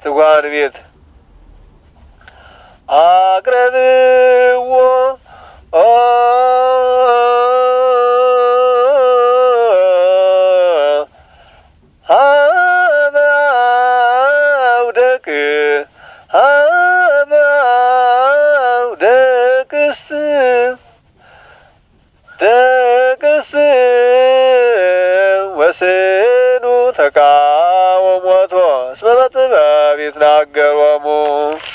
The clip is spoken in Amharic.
ትጓን ቤት አቅረብዎ ሀበ አውደቅ ሀበ አውደቅስት ደቅስት ወስኑ ተቃወሞቶ እስመ በጥበብ ይትናገሮሙ